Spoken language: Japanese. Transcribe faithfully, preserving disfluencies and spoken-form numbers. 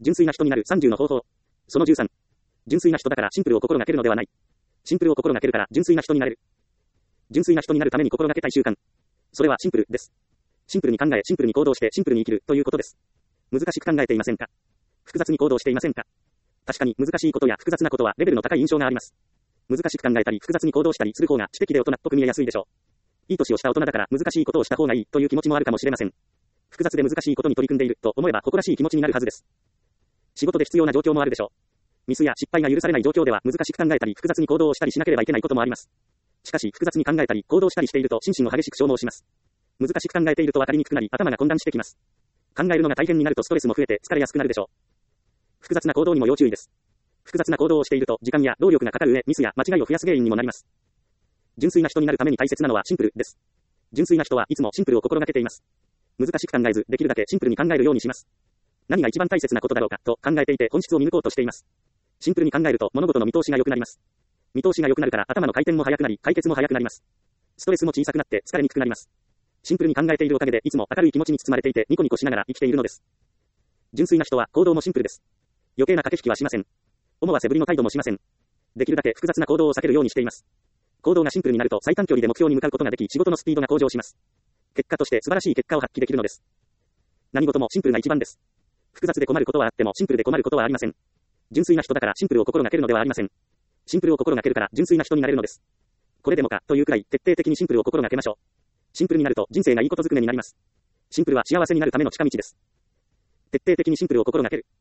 純粋な人になるさんじゅうの方法。そのじゅうさん。純粋な人だからシンプルを心がけるのではない。シンプルを心がけるから純粋な人になれる。純粋な人になるために心がけたい習慣。それはシンプルです。シンプルに考え、シンプルに行動して、シンプルに生きるということです。難しく考えていませんか？複雑に行動していませんか？確かに難しいことや複雑なことはレベルの高い印象があります。難しく考えたり複雑に行動したりする方が知的で大人っぽく見えやすいでしょう。いい年をした大人だから難しいことをした方がいいという気持ちもあるかもしれません。複雑で難しいことに取り組んでいると思えば誇らしい気持ちになるはずです。仕事で必要な状況もあるでしょう。ミスや失敗が許されない状況では難しく考えたり複雑に行動をしたりしなければいけないこともあります。しかし複雑に考えたり行動したりしていると心身を激しく消耗します。難しく考えていると分かりにくくなり頭が混乱してきます。考えるのが大変になるとストレスも増えて疲れやすくなるでしょう。複雑な行動にも要注意です。複雑な行動をしていると時間や労力がかかる上ミスや間違いを増やす原因にもなります。純粋な人になるために大切なのはシンプルです。純粋な人はいつもシンプルを心がけています。難しく考えずできるだけシンプルに考えるようにします。何が一番大切なことだろうかと考えていて本質を見抜こうとしています。シンプルに考えると物事の見通しが良くなります。見通しが良くなるから頭の回転も速くなり解決も速くなります。ストレスも小さくなって疲れにくくなります。シンプルに考えているおかげでいつも明るい気持ちに包まれていてニコニコしながら生きているのです。純粋な人は行動もシンプルです。余計な駆け引きはしません。思わせぶりの態度もしません。できるだけ複雑な行動を避けるようにしています。行動がシンプルになると最短距離で目標に向かうことができ仕事のスピードが向上します。結果として素晴らしい結果を発揮できるのです。何事もシンプルが一番です。複雑で困ることはあってもシンプルで困ることはありません。純粋な人だからシンプルを心がけるのではありません。シンプルを心がけるから純粋な人になれるのです。これでもかというくらい徹底的にシンプルを心がけましょう。シンプルになると人生がいいことずくめになります。シンプルは幸せになるための近道です。徹底的にシンプルを心がける。